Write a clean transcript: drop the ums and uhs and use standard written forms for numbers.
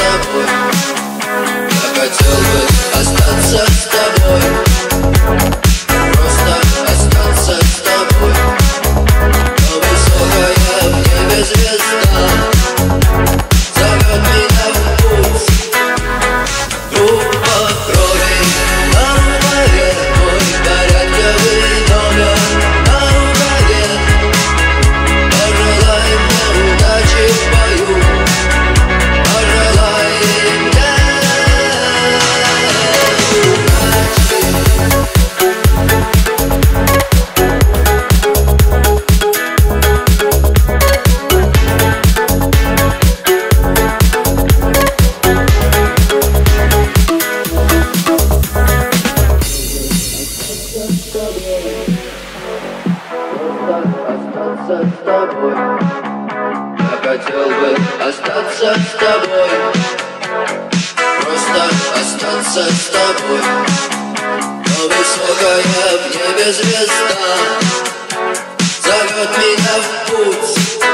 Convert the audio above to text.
тобой. Я хотел бы остаться с тобой, просто остаться с тобой. Но высокая в небе звезда зовет меня в путь. Группа крови на рукаве, мой порядковый номер на рукаве. Пожелай мне удачи в бою, пожелай мне удачи. Остаться с тобой. Я хотел бы остаться с тобой, просто остаться с тобой. Но высокая в небе звезда зовет меня в путь.